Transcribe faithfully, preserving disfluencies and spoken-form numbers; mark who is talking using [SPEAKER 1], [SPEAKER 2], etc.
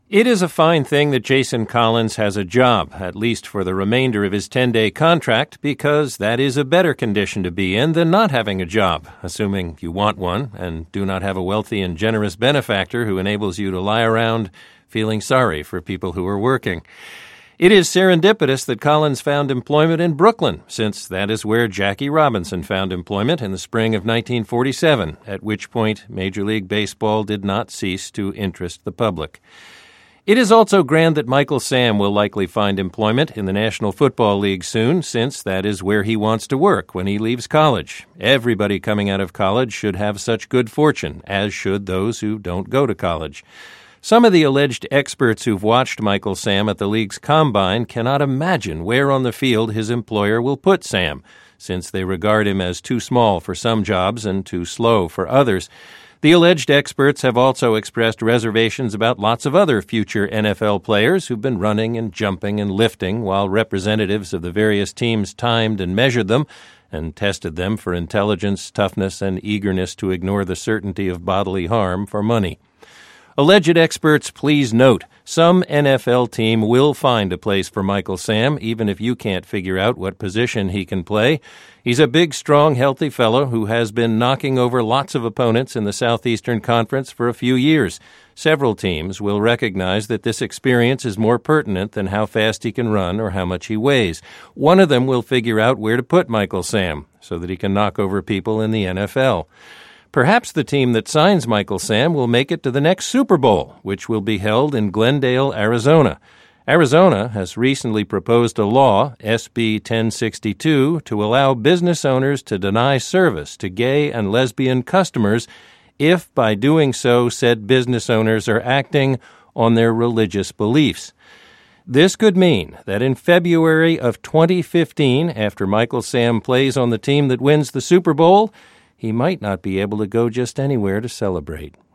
[SPEAKER 1] It is a fine thing that Jason Collins has a job, at least for the remainder of his ten-day contract, because that is a better condition to be in than not having a job, assuming you want one and do not have a wealthy and generous benefactor who enables you to lie around feeling sorry for people who are working. It is serendipitous that Collins found employment in Brooklyn, since that is where Jackie Robinson found employment in the spring of nineteen forty-seven, at which point Major League Baseball did not cease to interest the public. It is also grand that Michael Sam will likely find employment in the National Football League soon, since that is where he wants to work when he leaves college. Everybody coming out of college should have such good fortune, as should those who don't go to college. Some of the alleged experts who've watched Michael Sam at the league's combine cannot imagine where on the field his employer will put Sam, since they regard him as too small for some jobs and too slow for others. The alleged experts have also expressed reservations about lots of other future N F L players who've been running and jumping and lifting while representatives of the various teams timed and measured them and tested them for intelligence, toughness, and eagerness to ignore the certainty of bodily harm for money. Alleged experts, please note, some N F L team will find a place for Michael Sam, even if you can't figure out what position he can play. He's a big, strong, healthy fellow who has been knocking over lots of opponents in the Southeastern Conference for a few years. Several teams will recognize that this experience is more pertinent than how fast he can run or how much he weighs. One of them will figure out where to put Michael Sam so that he can knock over people in the N F L. Perhaps the team that signs Michael Sam will make it to the next Super Bowl, which will be held in Glendale, Arizona. Arizona has recently proposed a law, S B ten sixty-two, to allow business owners to deny service to gay and lesbian customers if, by doing so, said business owners are acting on their religious beliefs. This could mean that in February of twenty fifteen, after Michael Sam plays on the team that wins the Super Bowl, he might not be able to go just anywhere to celebrate.